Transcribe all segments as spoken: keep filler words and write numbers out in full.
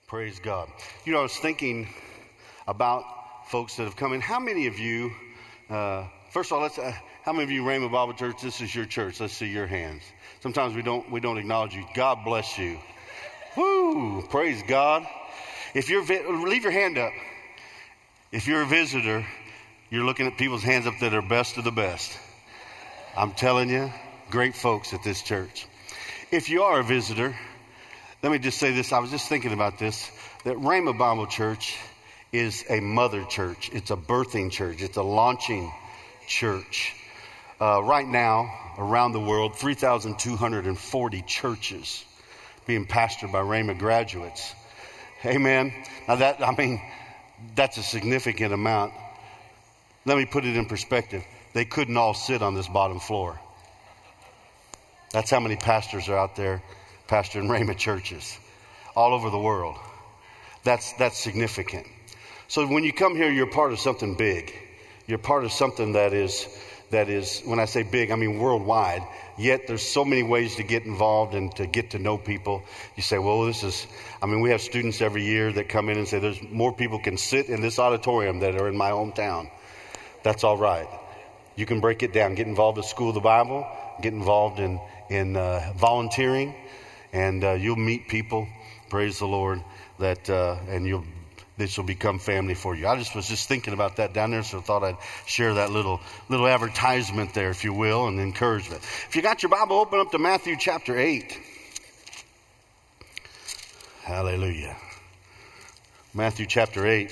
Praise God. You know, I was thinking about folks that have come in. How many of you, uh, first of all, let's, uh, how many of you, Rhema Bible Church, this is your church? Let's see your hands. Sometimes we don't, we don't acknowledge you. God bless you. Woo! Praise God. If you're, leave your hand up. If you're a visitor, you're looking at people's hands up that are best of the best. I'm telling you, great folks at this church. If you are a visitor, let me just say this. I was just thinking about this, that Rhema Bible Church is a mother church. It's a birthing church. It's a launching church. Uh, right now, around the world, three thousand two hundred forty churches being pastored by Rhema graduates. Amen. Now that, I mean, that's a significant amount. Let me put it in perspective. They couldn't all sit on this bottom floor. That's how many pastors are out there pastoring Rhema churches all over the world. That's that's significant. So when you come here, you're part of something big. You're part of something that is, that is, when I say big, I mean worldwide. Yet there's so many ways to get involved and to get to know people. You say, well, this is, I mean, we have students every year that come in and say, there's more people can sit in this auditorium that are in my hometown. That's all right. You can break it down. Get involved in School of the Bible. Get involved in, in uh, volunteering. And uh, you'll meet people, praise the Lord, that uh, and you'll this will become family for you. I just was just thinking about that down there, so I thought I'd share that little little advertisement there, if you will, and encouragement. If you got your Bible, open up to Matthew chapter eight. Hallelujah. Matthew chapter eight.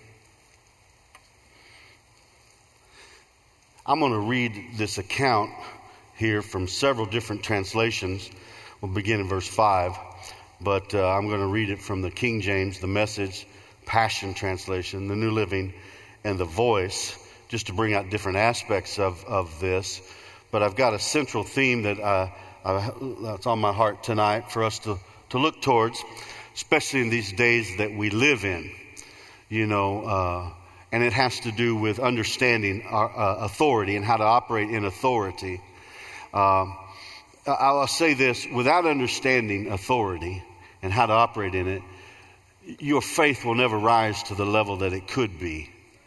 I'm going to read this account here from several different translations. We'll begin in verse five, but uh, I'm going to read it from the King James, the Message, Passion Translation, the New Living, and the Voice, just to bring out different aspects of, of this. But I've got a central theme that uh, I, that's on my heart tonight for us to, to look towards, especially in these days that we live in, you know, uh, and it has to do with understanding our uh, authority and how to operate in authority. Um, I'll say this, without understanding authority and how to operate in it, your faith will never rise to the level that it could be.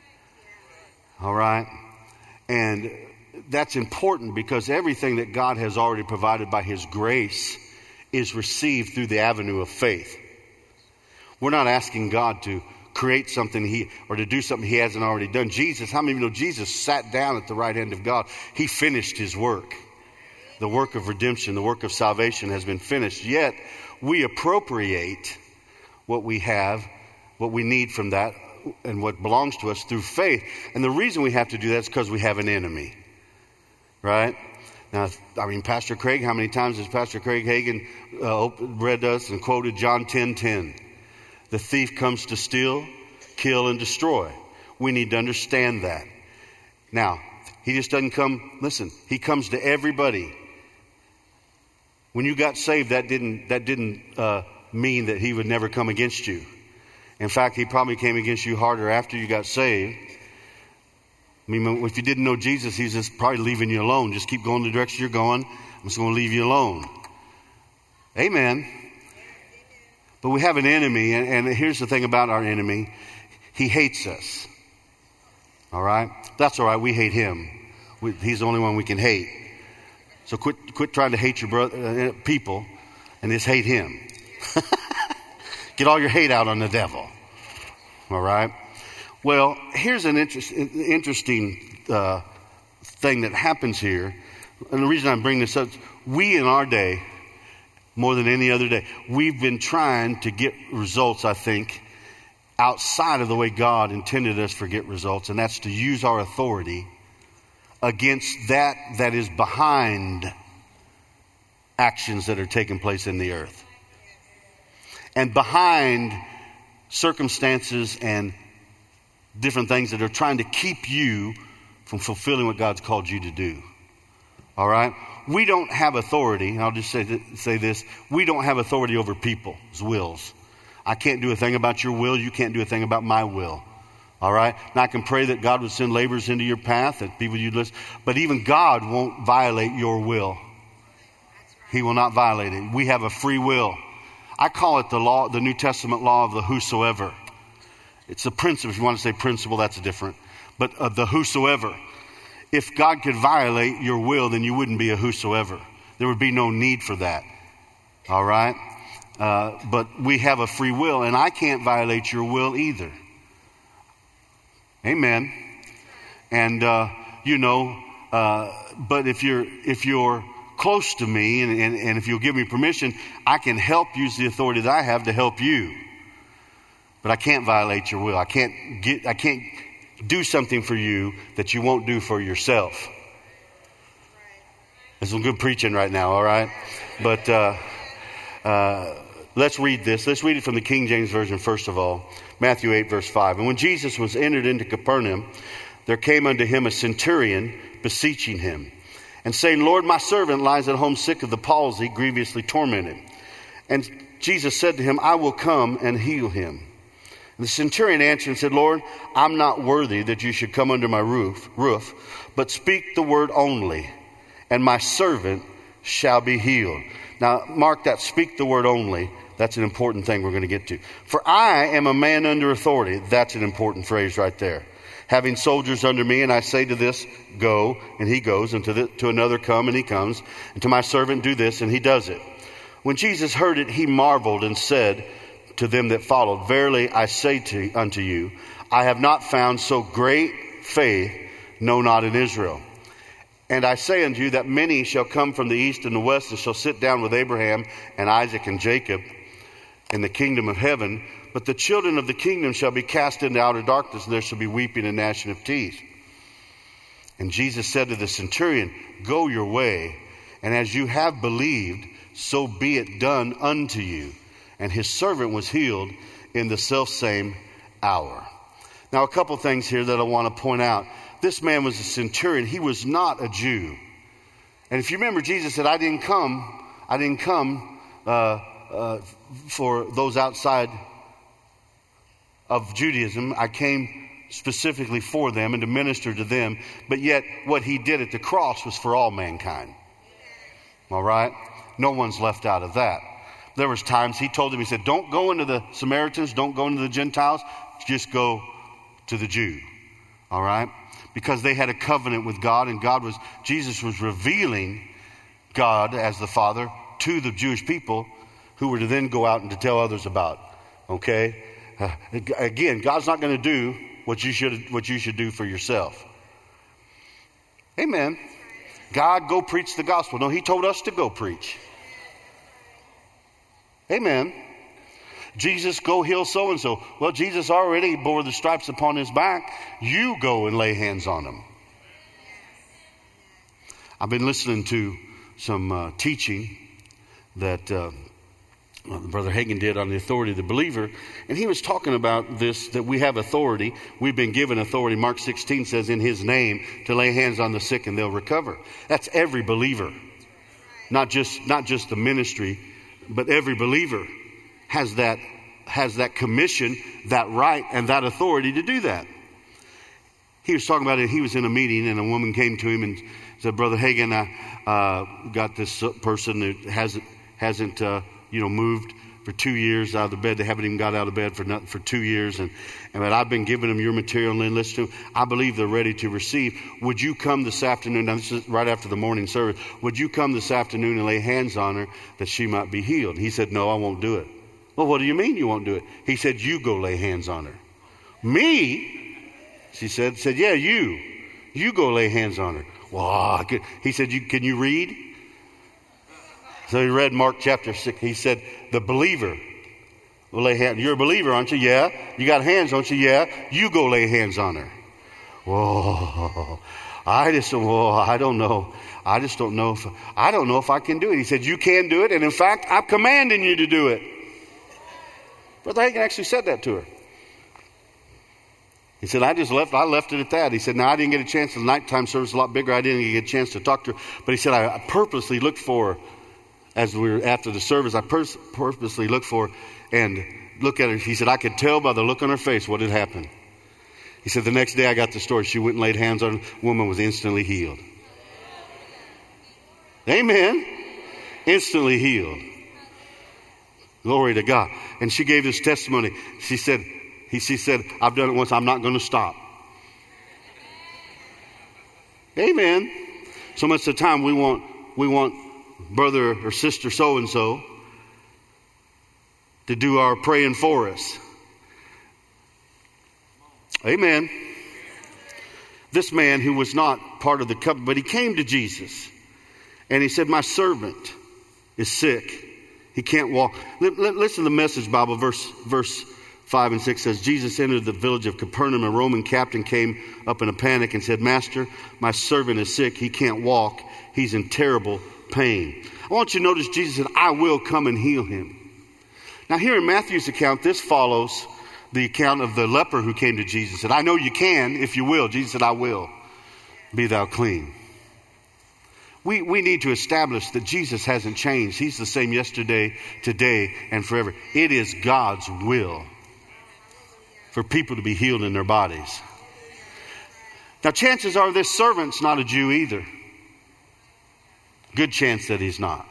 All right? And that's important because everything that God has already provided by His grace is received through the avenue of faith. We're not asking God to create something he or to do something He hasn't already done. Jesus, how many of you know Jesus sat down at the right hand of God? He finished His work. The work of redemption, the work of salvation has been finished. Yet we appropriate what we have, what we need from that, and what belongs to us through faith. And the reason we have to do that is because we have an enemy. Right? Now, I mean, Pastor Craig, how many times has Pastor Craig Hagan uh, read us and quoted John ten ten? The thief comes to steal, kill, and destroy. We need to understand that. Now, he just doesn't come, listen, he comes to everybody. When you got saved, that didn't that didn't uh, mean that he would never come against you. In fact, he probably came against you harder after you got saved. I mean, if you didn't know Jesus, he's just probably leaving you alone. Just keep going the direction you're going. I'm just going to leave you alone. Amen. But we have an enemy, and, and here's the thing about our enemy. He hates us. All right? That's all right. We hate him. We, he's the only one we can hate. So quit quit trying to hate your brother, uh, people and just hate him. Get all your hate out on the devil. All right? Well, here's an interest, interesting uh, thing that happens here. And the reason I'm bringing this up, we in our day, more than any other day, we've been trying to get results, I think, outside of the way God intended us to get results. And that's to use our authority against that that is behind actions that are taking place in the earth. And behind circumstances and different things that are trying to keep you from fulfilling what God's called you to do. All right? We don't have authority. I'll just say, th- say this. We don't have authority over people's wills. I can't do a thing about your will. You can't do a thing about my will. All right? Now, I can pray that God would send laborers into your path, that people you'd listen. But even God won't violate your will. He will not violate it. We have a free will. I call it the law, the New Testament law of the whosoever. It's a principle. If you want to say principle, that's different. But uh, the whosoever. If God could violate your will, then you wouldn't be a whosoever. There would be no need for that. All right? Uh, but we have a free will, and I can't violate your will either. Amen. And, uh, you know, uh, but if you're, if you're close to me, and, and, and if you'll give me permission, I can help use the authority that I have to help you. But I can't violate your will. I can't get, I can't do something for you that you won't do for yourself. There's some good preaching right now, all right? But uh, uh, let's read this. Let's read it from the King James Version first of all. Matthew eight, verse five. And when Jesus was entered into Capernaum, there came unto him a centurion beseeching him, and saying, Lord, my servant lies at home sick of the palsy, grievously tormented. And Jesus said to him, I will come and heal him. And the centurion answered and said, Lord, I'm not worthy that you should come under my roof, roof, but speak the word only, and my servant shall be healed. Now, mark that, speak the word only. That's an important thing we're going to get to. For I am a man under authority. That's an important phrase right there. Having soldiers under me, and I say to this, go, and he goes, and to, the, to another, come, and he comes, and to my servant, do this, and he does it. When Jesus heard it, he marveled and said to them that followed, verily I say to, unto you, I have not found so great faith, no, not in Israel. And I say unto you that many shall come from the east and the west, and shall sit down with Abraham and Isaac and Jacob in the kingdom of heaven. But the children of the kingdom shall be cast into outer darkness, and there shall be weeping and gnashing of teeth. And Jesus said to the centurion, go your way, and as you have believed, so be it done unto you. And his servant was healed in the selfsame hour. Now, a couple things here that I want to point out. This man was a centurion. He was not a Jew. And if you remember, Jesus said, I didn't come, I didn't come uh, uh, for those outside of Judaism. I came specifically for them and to minister to them. But yet what he did at the cross was for all mankind. All right? No one's left out of that. There was times he told them, he said, don't go into the Samaritans, don't go into the Gentiles, just go to the Jew. All right? Because they had a covenant with God, and God was, Jesus was revealing God as the Father to the Jewish people who were to then go out and to tell others about. Okay? Uh, again, God's not going to do what you should what you should do for yourself. Amen. God, go preach the gospel. No, he told us to go preach. Amen. Jesus, go heal so-and-so. Well, Jesus already bore the stripes upon his back. You go and lay hands on him. I've been listening to some uh, teaching that uh, Brother Hagin did on the authority of the believer. And he was talking about this, that we have authority. We've been given authority. Mark sixteen says in his name to lay hands on the sick and they'll recover. That's every believer. Not just, not just the ministry, but every believer has that, has that commission, that right, and that authority to do that. He was talking about it. He was in a meeting, and a woman came to him and said, Brother Hagin, I uh, got this person that hasn't, hasn't uh, you know, moved for two years out of the bed. They haven't even got out of bed for not, for two years. And, and but I've been giving them your material and then listen to them. I believe they're ready to receive. Would you come this afternoon? Now, this is right after the morning service. Would you come this afternoon and lay hands on her that she might be healed? He said, no, I won't do it. Well, what do you mean you won't do it? He said, you go lay hands on her. Me? She said, said, yeah, you. You go lay hands on her. Well, I could. He said, you, can you read? So he read Mark chapter six. He said, the believer will lay hands. You're a believer, aren't you? Yeah. You got hands, don't you? Yeah. You go lay hands on her. Whoa. I just, whoa, I don't know. I just don't know if, I don't know if I can do it. He said, you can do it. And in fact, I'm commanding you to do it. Brother Hagin actually said that to her. He said, I just left, I left it at that. He said, now I didn't get a chance. The nighttime service was a lot bigger. I didn't get a chance to talk to her. But he said, I purposely looked for her. As we were after the service, I pers- purposely looked for her and look at her. He said, I could tell by the look on her face what had happened. He said, the next day I got the story. She went and laid hands on her. The woman was instantly healed. Amen. Instantly healed. Glory to God. And she gave this testimony. She said, he, she said, I've done it once. I'm not going to stop. Amen. So much of the time we want, we want brother or sister so-and-so to do our praying for us. Amen. This man who was not part of the covenant, but he came to Jesus and he said, my servant is sick. He can't walk. Listen to the Message Bible, verse, verse five and six says, Jesus entered the village of Capernaum. A Roman captain came up in a panic and said, Master, my servant is sick. He can't walk. He's in terrible pain. I want you to notice Jesus said, I will come and heal him. Now here in Matthew's account, this follows the account of the leper who came to Jesus and said, I know you can if you will. Jesus said, I will. Be thou clean. We, we need to establish that Jesus hasn't changed. He's the same yesterday, today, and forever. It is God's will for people to be healed in their bodies. Now, chances are this servant's not a Jew either. Good chance that he's not.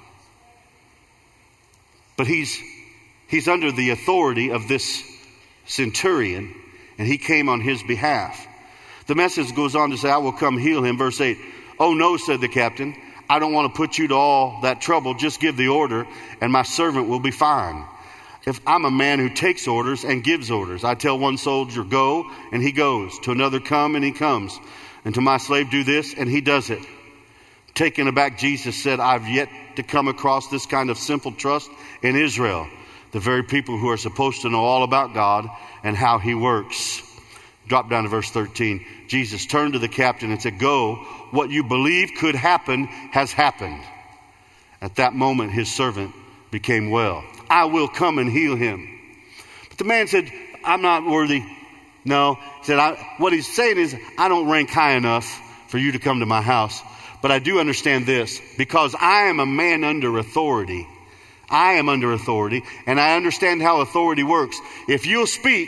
But he's he's under the authority of this centurion, and he came on his behalf. The message goes on to say, I will come heal him. Verse eight, oh no, said the captain, I don't want to put you to all that trouble. Just give the order, and my servant will be fine. If I'm a man who takes orders and gives orders, I tell one soldier, go, and he goes. To another, come, and he comes. And to my slave, do this, and he does it. Taken aback, Jesus said, I've yet to come across this kind of simple trust in Israel, the very people who are supposed to know all about God and how he works. Drop down to verse thirteen. Jesus turned to the captain and said, go, what you believe could happen has happened. At that moment, his servant became well. I will come and heal him. But the man said, I'm not worthy. No, he said, I, what he's saying is, I don't rank high enough for you to come to my house. But I do understand this, because I am a man under authority. I am under authority, and I understand how authority works. If you'll speak,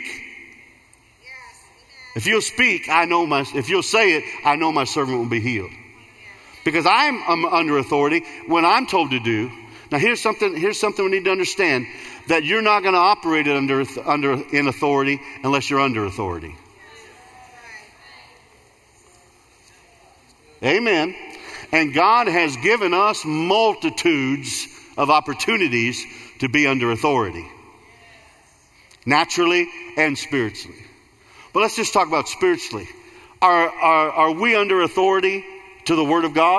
if you'll speak, I know my, if you'll say it, I know my servant will be healed. Because I'm, I'm under authority when I'm told to do. Now here's something, here's something we need to understand, that you're not going to operate under, under, in authority unless you're under authority. Amen. And God has given us multitudes of opportunities to be under authority. Naturally and spiritually. But let's just talk about spiritually. Are, are, are we under authority to the Word of God?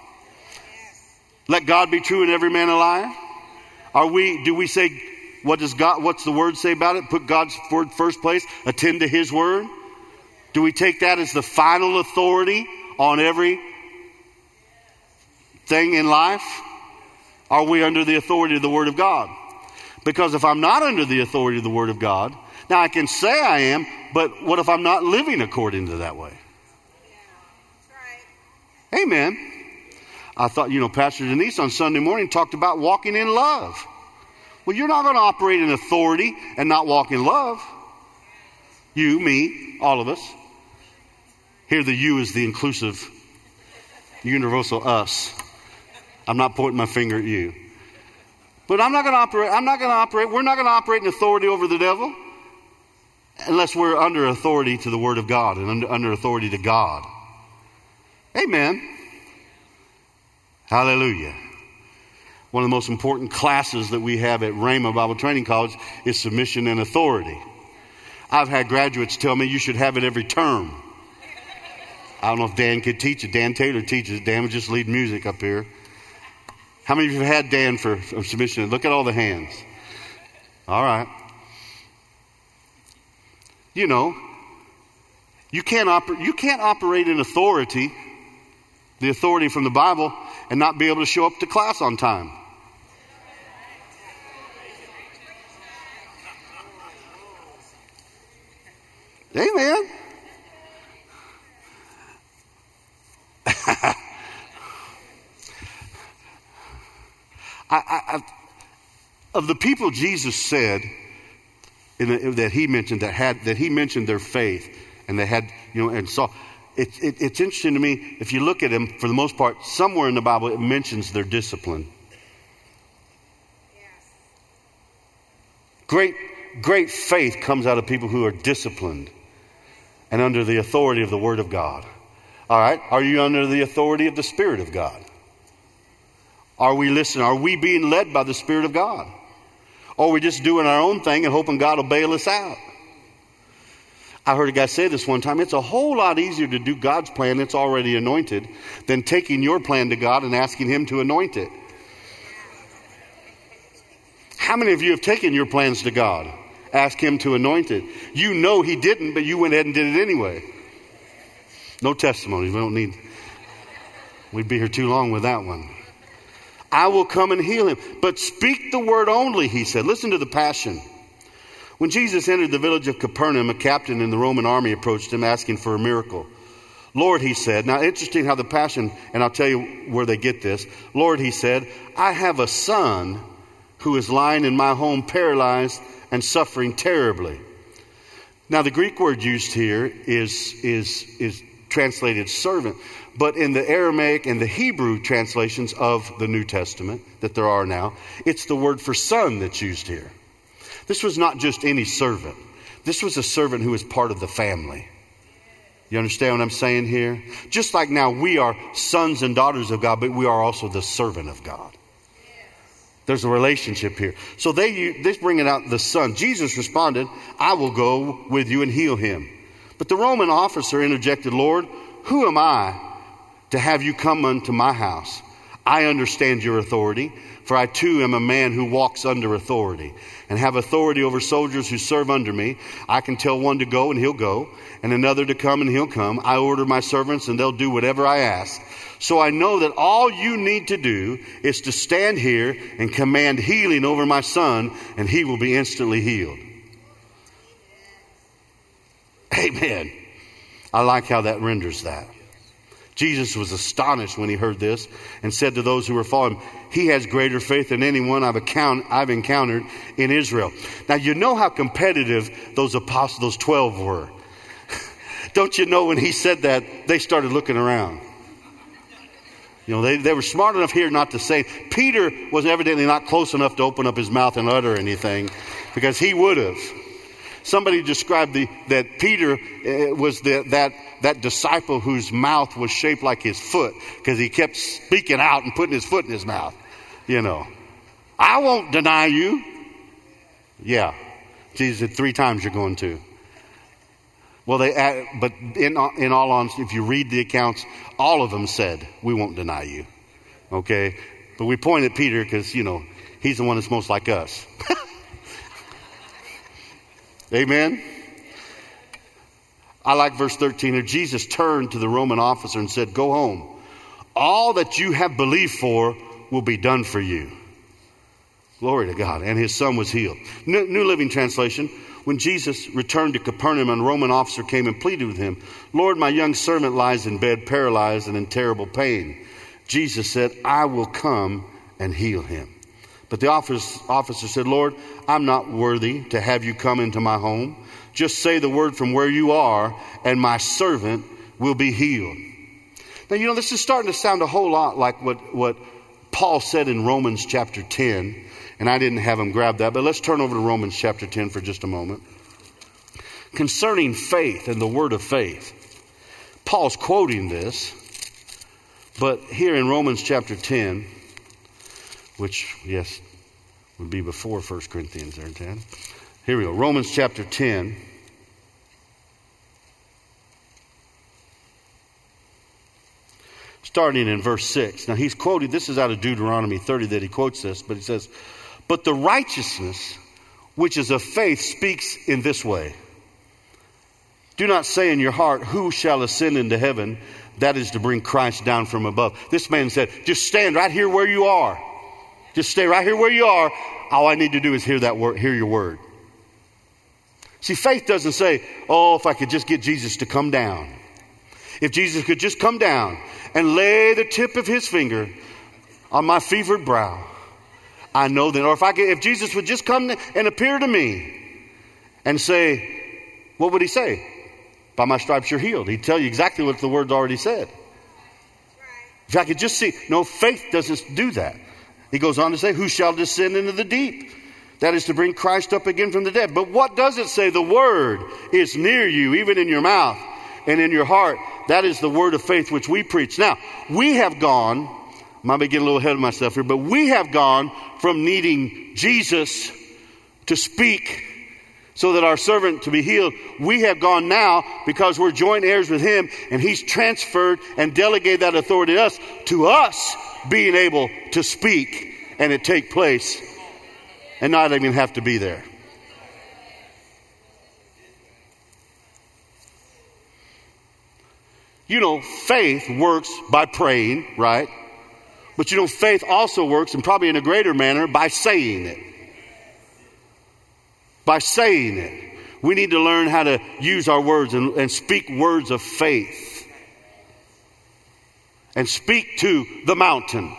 Let God be true and every man a liar. Are we, do we say, what does God, what's the Word say about it? Put God's Word first place, attend to His Word. Do we take that as the final authority on every thing in life? Are we under the authority of the Word of God? Because if I'm not under the authority of the Word of God, now I can say I am, but what if I'm not living according to that way? Yeah, amen. I thought, you know, Pastor Denise on Sunday morning talked about walking in love. Well, you're not going to operate in authority and not walk in love. You, me, all of us. Here the you is the inclusive, universal us. I'm not pointing my finger at you. But I'm not going to operate, I'm not going to operate, we're not going to operate in authority over the devil unless we're under authority to the Word of God and under, under authority to God. Amen. Hallelujah. One of the most important classes that we have at Rhema Bible Training College is submission and authority. I've had graduates tell me you should have it every term. I don't know if Dan could teach it. Dan Taylor teaches. Dan would just lead music up here. How many of you have had Dan for, for submission? Look at all the hands. All right. You know, you can't, oper- you can't operate in authority, the authority from the Bible, and not be able to show up to class on time. Amen. I, I, of the people Jesus said in the, that he mentioned that had that he mentioned their faith and they had you know and saw it, it, it's interesting to me if you look at them for the most part somewhere in the Bible it mentions their discipline. Great, great faith comes out of people who are disciplined and under the authority of the Word of God. All right. Are you under the authority of the Spirit of God? Are we listening? Are we being led by the Spirit of God? Or are we just doing our own thing and hoping God will bail us out? I heard a guy say this one time. It's a whole lot easier to do God's plan that's already anointed than taking your plan to God and asking Him to anoint it. How many of you have taken your plans to God? Ask Him to anoint it. You know He didn't, but you went ahead and did it anyway. No testimonies. We don't need, we'd be here too long with that one. I will come and heal him. But speak the word only, he said. Listen to the passion. When Jesus entered the village of Capernaum, a captain in the Roman army approached him asking for a miracle. Lord, he said. Now, interesting how the passion, and I'll tell you where they get this. Lord, he said, I have a son who is lying in my home paralyzed and suffering terribly. Now, the Greek word used here is, is, is translated servant. But in the Aramaic and the Hebrew translations of the New Testament that there are now, it's the word for son that's used here. This was not just any servant. This was a servant who was part of the family. You understand what I'm saying here? Just like now we are sons and daughters of God, but we are also the servant of God. There's a relationship here. So they, they bring it out the son. Jesus responded, I will go with you and heal him. But the Roman officer interjected, Lord, who am I to have you come unto my house? I understand your authority, for I too am a man who walks under authority and have authority over soldiers who serve under me. I can tell one to go and he'll go, and another to come and he'll come. I order my servants and they'll do whatever I ask. So I know that all you need to do is to stand here and command healing over my son, and he will be instantly healed. Amen. I like how that renders that. Jesus was astonished when he heard this and said to those who were following him, he has greater faith than anyone I've, account, I've encountered in Israel. Now, you know how competitive those apostles, those twelve were. Don't you know when he said that, they started looking around. You know, they, they were smart enough here not to say. Peter was evidently not close enough to open up his mouth and utter anything, because he would have. Somebody described the, that Peter uh, was the, that, that disciple whose mouth was shaped like his foot, because he kept speaking out and putting his foot in his mouth. You know, I won't deny you. Yeah, Jesus said three times you're going to. Well, they, uh, but in, in all honesty, if you read the accounts, all of them said, we won't deny you. Okay, but we point at Peter because, you know, he's the one that's most like us. Amen. I like verse thirteen here. Jesus turned to the Roman officer and said, go home. All that you have believed for will be done for you. Glory to God. And his son was healed. New, New Living Translation. When Jesus returned to Capernaum, a Roman officer came and pleaded with him, Lord, my young servant lies in bed, paralyzed and in terrible pain. Jesus said, I will come and heal him. But the officer said, Lord, I'm not worthy to have you come into my home. Just say the word from where you are, and my servant will be healed. Now, you know, this is starting to sound a whole lot like what, what Paul said in Romans chapter ten. And I didn't have him grab that, but let's turn over to Romans chapter ten for just a moment. Concerning faith and the word of faith, Paul's quoting this, but here in Romans chapter ten, which, yes, would be before First Corinthians there, ten. Here we go. Romans chapter ten. Starting in verse six. Now he's quoted, this is out of Deuteronomy thirty that he quotes this, but he says, but the righteousness which is of faith speaks in this way. Do not say in your heart, who shall ascend into heaven? That is to bring Christ down from above. This man said, just stand right here where you are. Just stay right here where you are. All I need to do is hear that word, hear your word. See, faith doesn't say, oh, if I could just get Jesus to come down. If Jesus could just come down and lay the tip of his finger on my fevered brow, I know that. Or if I could, if Jesus would just come and appear to me and say, what would he say? By my stripes you're healed. He'd tell you exactly what the word's already said. If I could just see. No, faith doesn't do that. He goes on to say, who shall descend into the deep? That is to bring Christ up again from the dead. But what does it say? The word is near you, even in your mouth and in your heart. That is the word of faith which we preach. Now, we have gone, I might be getting a little ahead of myself here, but we have gone from needing Jesus to speak so that our servant to be healed. We have gone now, because we're joint heirs with him, and he's transferred and delegated that authority to us, to us being able to speak and it take place and not even have to be there. You know, faith works by praying, right? But you know, faith also works, and probably in a greater manner, by saying it. By saying it. We need to learn how to use our words and, and speak words of faith. And speak to the mountain.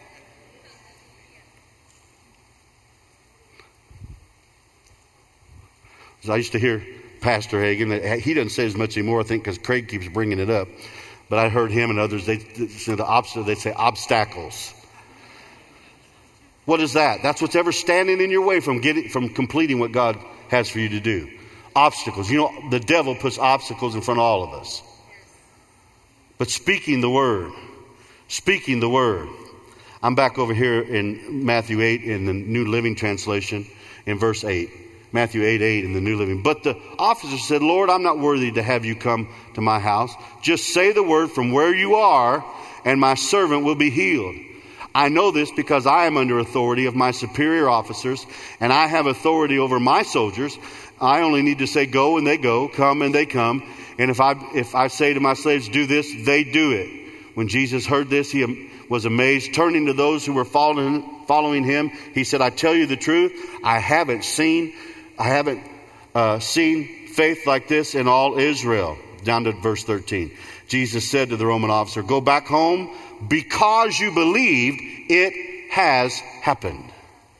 I used to hear Pastor Hagin. He doesn't say as much anymore, I think, because Craig keeps bringing it up. But I heard him and others, they, the opposite, they say obstacles. What is that? That's what's ever standing in your way from getting, from completing what God has for you to do. Obstacles. You know, the devil puts obstacles in front of all of us. But speaking the word, speaking the word. I'm back over here in Matthew eight in the New Living Translation in verse eight. Matthew eight eight in the New Living. But the officer said, Lord, I'm not worthy to have you come to my house. Just say the word from where you are, and my servant will be healed. I know this because I am under authority of my superior officers, and I have authority over my soldiers. I only need to say go, and they go, come, and they come. And if I if I say to my slaves, do this, they do it. When Jesus heard this, he was amazed. Turning to those who were following, following him, he said, I tell you the truth, I haven't seen I haven't uh, seen faith like this in all Israel. Down to verse thirteen. Jesus said to the Roman officer, go back home because you believed, it has happened.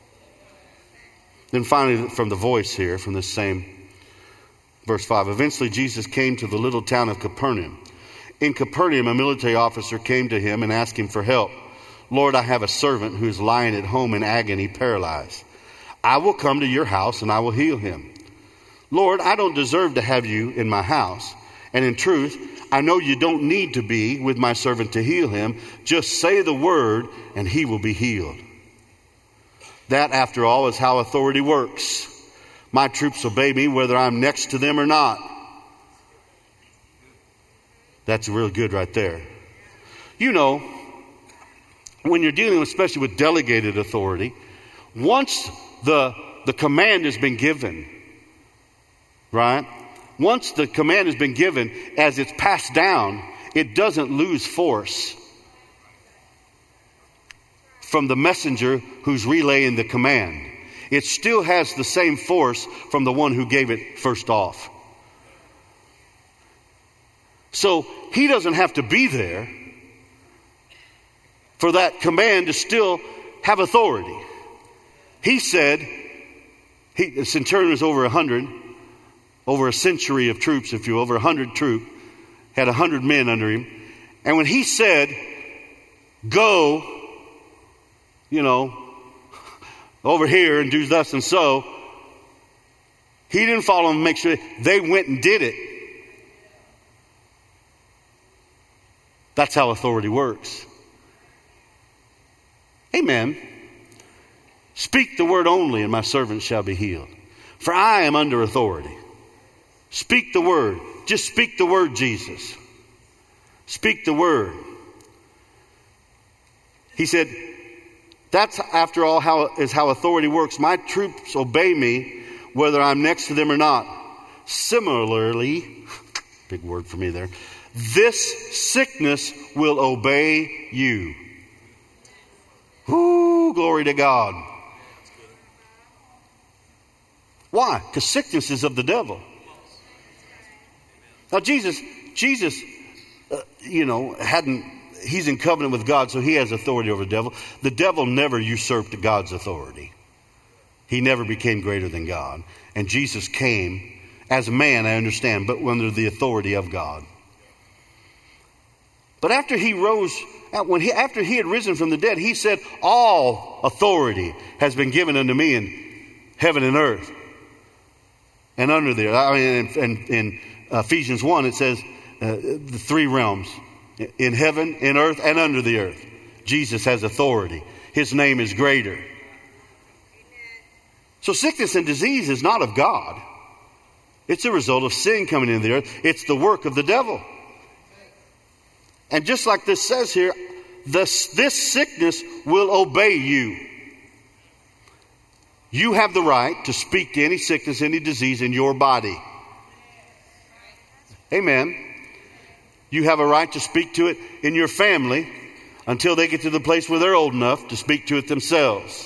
Then finally from the voice here, from this same verse five. Eventually Jesus came to the little town of Capernaum. In Capernaum, a military officer came to him and asked him for help. Lord, I have a servant who is lying at home in agony, paralyzed. I will come to your house and I will heal him. Lord, I don't deserve to have you in my house. And in truth, I know you don't need to be with my servant to heal him. Just say the word and he will be healed. That, after all, is how authority works. My troops obey me whether I'm next to them or not. That's real good right there. You know, when you're dealing especially with delegated authority, once the, the command has been given, right? Once the command has been given, as it's passed down, it doesn't lose force from the messenger who's relaying the command. It still has the same force from the one who gave it first off. So he doesn't have to be there for that command to still have authority. He said, he, the centurion was over a hundred, over a century of troops, if you will, over a hundred troops, had a hundred men under him. And when he said, go, you know, over here and do thus and so, he didn't follow them and make sure. They went and did it. That's how authority works. Amen. Speak the word only, and my servant shall be healed. For I am under authority. Speak the word. Just speak the word, Jesus. Speak the word. He said, that's, after all, how is how authority works. My troops obey me, whether I'm next to them or not. Similarly, big word for me there, this sickness will obey you. Ooh, glory to God. Why? Because sickness is of the devil. Now Jesus, Jesus, uh, you know, hadn't, he's in covenant with God, so he has authority over the devil. The devil never usurped God's authority. He never became greater than God. And Jesus came as a man, I understand, but under the authority of God. But after he rose, when he, after he had risen from the dead, he said, all authority has been given unto me. And heaven and earth and under the earth. I mean, in, in, in Ephesians one, it says uh, the three realms, in heaven, in earth, and under the earth. Jesus has authority. His name is greater. So sickness and disease is not of God. It's a result of sin coming into the earth. It's the work of the devil. And just like this says here, this, this sickness will obey you. You have the right to speak to any sickness, any disease in your body. Amen. You have a right to speak to it in your family until they get to the place where they're old enough to speak to it themselves.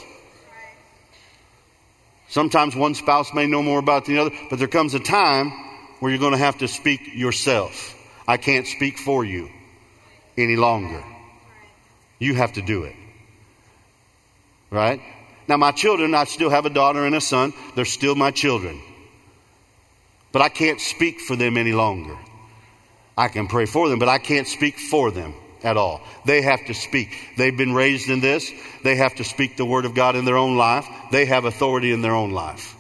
Sometimes one spouse may know more about the other, but there comes a time where you're going to have to speak yourself. I can't speak for you any longer. You have to do it. Right? Now, my children, I still have a daughter and a son. They're still my children. But I can't speak for them any longer. I can pray for them, but I can't speak for them at all. They have to speak. They've been raised in this. They have to speak the word of God in their own life. They have authority in their own life.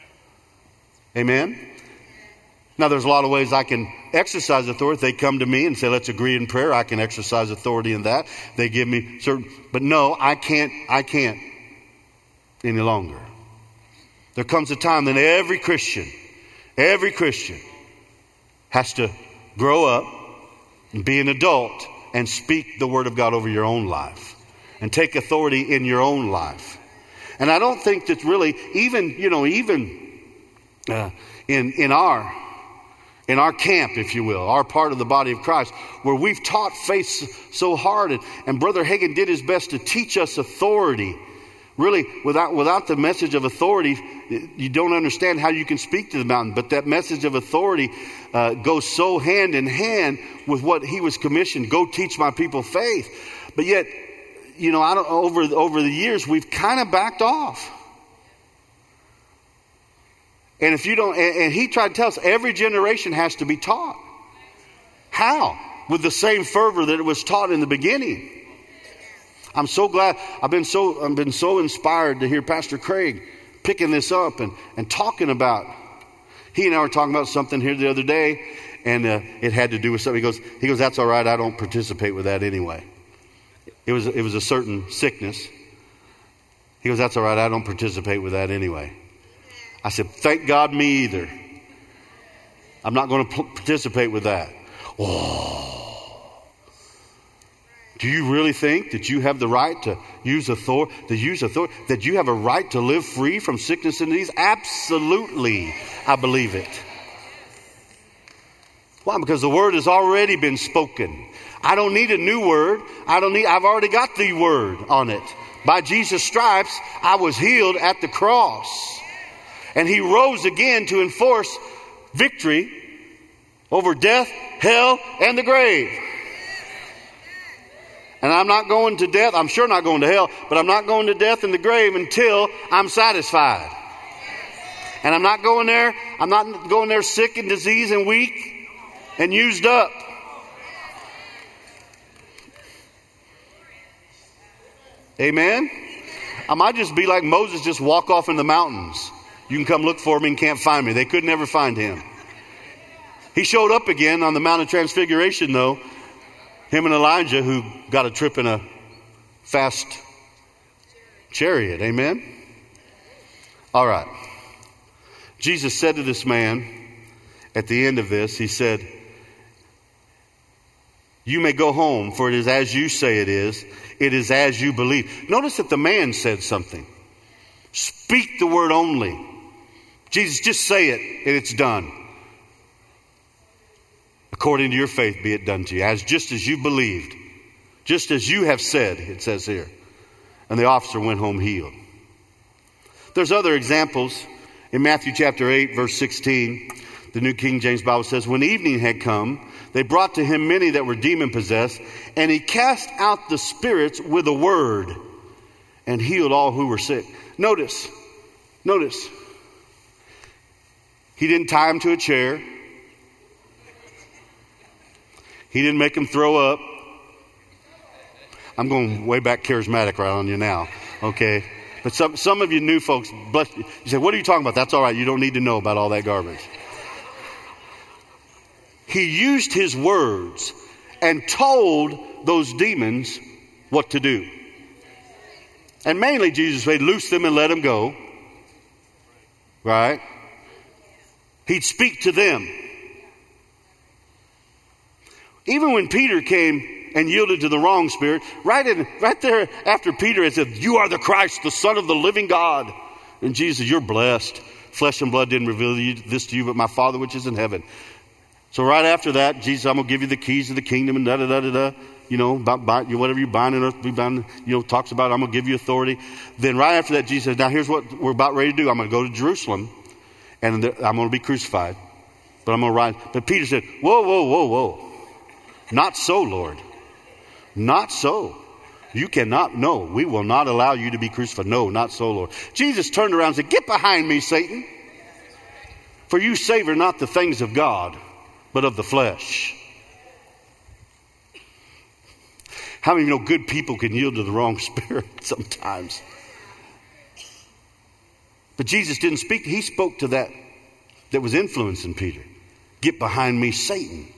Amen? Now, there's a lot of ways I can exercise authority. They come to me and say, let's agree in prayer. I can exercise authority in that. They give me certain, but no, I can't, I can't any longer. There comes a time that every Christian, every Christian has to grow up and be an adult and speak the word of God over your own life and take authority in your own life. And I don't think that really, even, you know, even uh, in, in our, in our camp, if you will, our part of the body of Christ, where we've taught faith so hard, and, and Brother Hagin did his best to teach us authority. Really, without, without the message of authority, you don't understand how you can speak to the mountain. But that message of authority uh, goes so hand in hand with what he was commissioned. Go teach my people faith. But yet, you know, I don't, over, over the years, we've kind of backed off. And if you don't, and, and he tried to tell us every generation has to be taught. How? With the same fervor that it was taught in the beginning. I'm so glad. I've been so I've been so inspired to hear Pastor Craig picking this up and, and talking about. He and I were talking about something here the other day, and uh, it had to do with something. He goes, he goes, that's all right. I don't participate with that anyway. It was it was a certain sickness. He goes, that's all right. I don't participate with that anyway. I said, thank God, me either. I'm not going to p- participate with that. Oh. Do you really think that you have the right to use authority, to use authority, that you have a right to live free from sickness and disease? Absolutely, I believe it. Why? Because the word has already been spoken. I don't need a new word. I don't need, I've already got the word on it. By Jesus' stripes, I was healed at the cross. And he rose again to enforce victory over death, hell, and the grave. And I'm not going to death. I'm sure not going to hell, but I'm not going to death in the grave until I'm satisfied. And I'm not going there. I'm not going there sick and diseased and weak and used up. Amen. I might just be like Moses, just walk off in the mountains. You can come look for me and can't find me. They could never find him. He showed up again on the Mount of Transfiguration, though. Him and Elijah, who got a trip in a fast chariot. Amen? All right. Jesus said to this man at the end of this, he said, you may go home, for it is as you say it is. It is as you believe. Notice that the man said something. Speak the word only. Jesus, just say it and it's done. According to your faith be it done to you. As just as you believed. Just as you have said, it says here. And the officer went home healed. There's other examples. In Matthew chapter eight, verse sixteen, the New King James Bible says, when evening had come, they brought to him many that were demon possessed, and he cast out the spirits with a word and healed all who were sick. Notice, notice, he didn't tie him to a chair. He didn't make him throw up. I'm going way back charismatic right on you now. Okay. But some, some of you new folks, bless you, you say, what are you talking about? That's all right. You don't need to know about all that garbage. He used his words and told those demons what to do. And mainly Jesus said, loose them and let them go. Right? He'd speak to them. Even when Peter came and yielded to the wrong spirit, right in, right there after Peter had said, you are the Christ, the Son of the living God. And Jesus said, you're blessed. Flesh and blood didn't reveal this to you, but my Father which is in heaven. So right after that, Jesus, I'm going to give you the keys of the kingdom and da da da da da. You know, by, by, whatever you bind on earth, be bound, you know, talks about, I'm going to give you authority. Then right after that, Jesus says, now here's what we're about ready to do. I'm going to go to Jerusalem and I'm going to be crucified. But I'm going to rise. But Peter said, whoa, whoa, whoa, whoa. Not so, Lord. Not so. You cannot, no, we will not allow you to be crucified. No, not so, Lord. Jesus turned around and said, get behind me, Satan. For you savor not the things of God, but of the flesh. How many of you know good people can yield to the wrong spirit sometimes? But Jesus didn't speak. He spoke to that that was influencing Peter. Get behind me, Satan.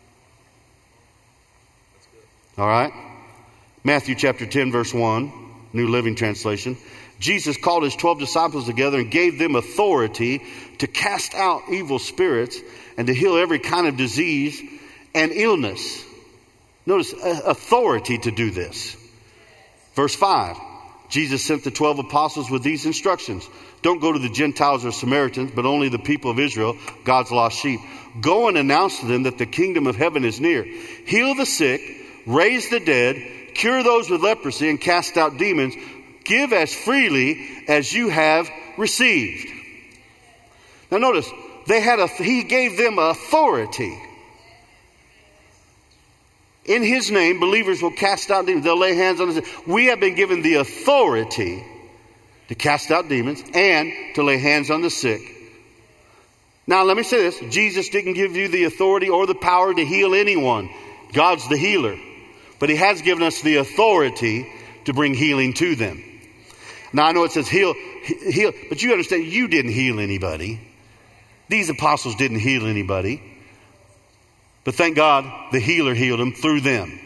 All right. Matthew chapter ten, verse one, New Living Translation. Jesus called his twelve disciples together and gave them authority to cast out evil spirits and to heal every kind of disease and illness. Notice, authority to do this. Verse five, Jesus sent the twelve apostles with these instructions. Don't go to the Gentiles or Samaritans, but only the people of Israel, God's lost sheep. Go and announce to them that the kingdom of heaven is near. Heal the sick, raise the dead, cure those with leprosy, and cast out demons. Give as freely as you have received. Now notice, they had a, he gave them authority. In his name, believers will cast out demons. They'll lay hands on the sick. We have been given the authority to cast out demons and to lay hands on the sick. Now let me say this. Jesus didn't give you the authority or the power to heal anyone. God's the healer. But he has given us the authority to bring healing to them. Now I know it says heal, heal, but you understand you didn't heal anybody. These apostles didn't heal anybody. But thank God the healer healed them through them.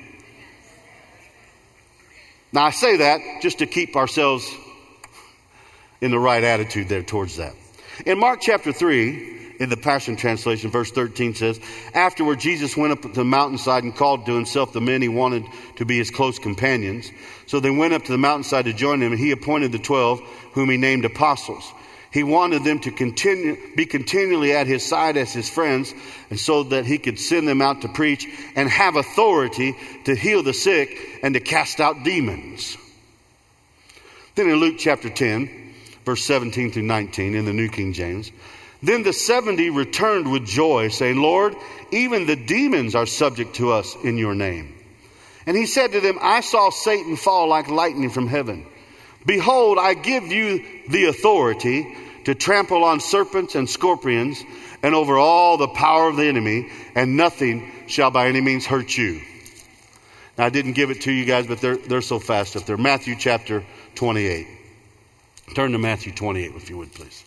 Now I say that just to keep ourselves in the right attitude there towards that. In Mark chapter three, in the Passion Translation, verse thirteen says, afterward Jesus went up to the mountainside and called to himself the men he wanted to be his close companions. So they went up to the mountainside to join him, and he appointed the twelve, whom he named apostles. He wanted them to continue, be continually at his side as his friends, and so that he could send them out to preach and have authority to heal the sick and to cast out demons. Then in Luke chapter ten, verse seventeen through nineteen in the New King James, then the seventy returned with joy, saying, Lord, even the demons are subject to us in your name. And he said to them, I saw Satan fall like lightning from heaven. Behold, I give you the authority to trample on serpents and scorpions and over all the power of the enemy, and nothing shall by any means hurt you. Now, I didn't give it to you guys, but they're, they're so fast up there. Matthew chapter twenty-eight. Turn to Matthew twenty-eight, if you would, please.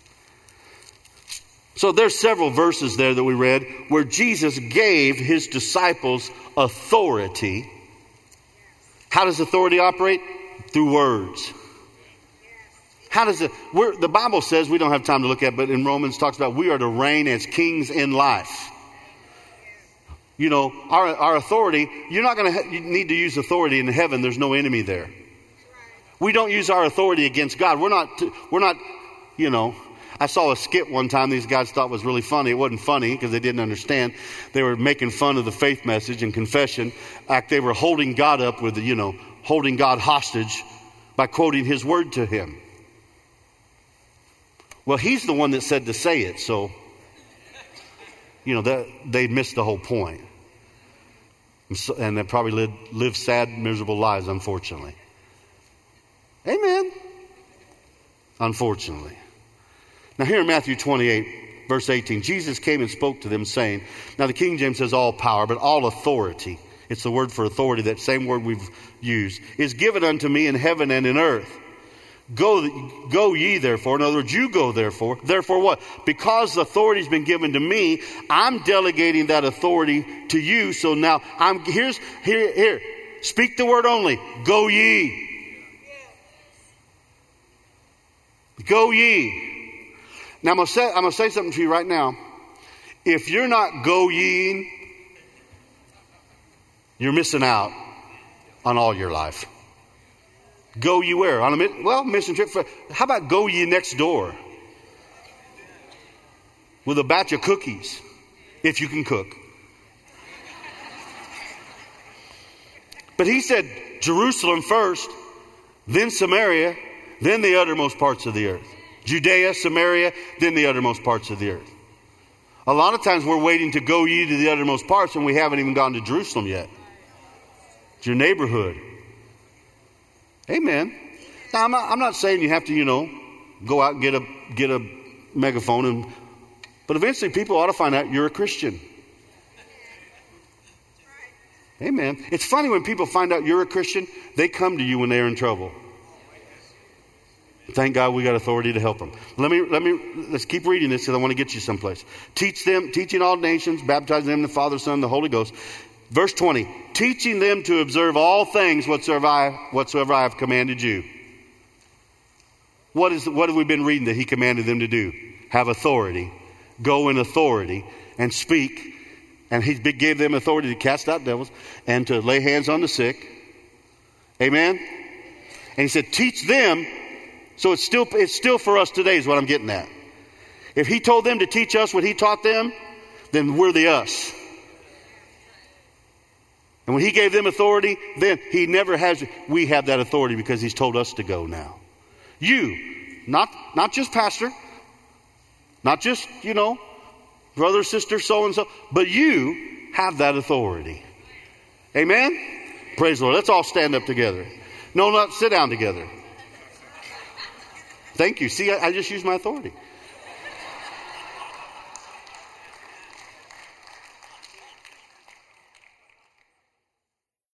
So there's several verses there that we read where Jesus gave his disciples authority. How does authority operate? Through words. How does it, we're, the Bible says, we don't have time to look at, but in Romans talks about we are to reign as kings in life. You know, our, our authority, you're not going to ha- you need to use authority in heaven. There's no enemy there. We don't use our authority against God. We're not, we're not, you know, I saw a skit one time these guys thought was really funny. It wasn't funny because they didn't understand. They were making fun of the faith message and confession. Like they were holding God up with, you know, holding God hostage by quoting his word to him. Well, he's the one that said to say it. So, you know, that they missed the whole point. And, so, and they probably lived, lived sad, miserable lives, unfortunately. Amen. Unfortunately. Now here in Matthew twenty-eight, verse eighteen, Jesus came and spoke to them saying, now the King James says all power, but all authority. It's the word for authority, that same word we've used, is given unto me in heaven and in earth. Go, go ye therefore. In other words, you go therefore. Therefore what? Because the authority's been given to me, I'm delegating that authority to you. So now I'm here's here here. Speak the word only. Go ye. Go ye. Now I'm gonna say I'm gonna say something to you right now. If you're not go yeing, you're missing out on all your life. Go ye where? On a well mission trip. For, how about go ye next door with a batch of cookies, if you can cook. But he said Jerusalem first, then Samaria, then the uttermost parts of the earth. Judea, Samaria, then the uttermost parts of the earth. A lot of times we're waiting to go ye to the uttermost parts and we haven't even gone to Jerusalem yet. It's your neighborhood. Amen. Now, I'm not, I'm not saying you have to, you know, go out and get a, get a megaphone. And, but eventually people ought to find out you're a Christian. Amen. It's funny when people find out you're a Christian, they come to you when they're in trouble. Thank God we got authority to help them. Let me, let me, let's keep reading this because I want to get you someplace. Teach them, teaching all nations, baptizing them in the Father, Son, and the Holy Ghost. Verse twenty, teaching them to observe all things whatsoever I, whatsoever I have commanded you. What is, what have we been reading that he commanded them to do? Have authority. Go in authority and speak. And he gave them authority to cast out devils and to lay hands on the sick. Amen. And he said, teach them. So it's still, it's still for us today is what I'm getting at. If he told them to teach us what he taught them, then we're the us. And when he gave them authority, then he never has, we have that authority because he's told us to go now. You, not, not just pastor, not just, you know, brother, sister, so-and-so, but you have that authority. Amen? Praise the Lord. Let's all stand up together. No, not sit down together. Thank you. See, I, I just used my authority.